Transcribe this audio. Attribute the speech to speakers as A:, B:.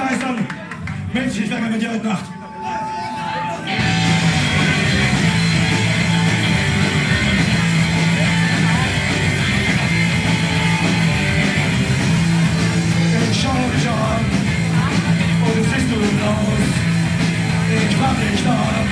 A: begeistern. Mensch, ich werde mit dir heute Nacht. Ich schau dich an und siehst du raus. Ich mach dich da.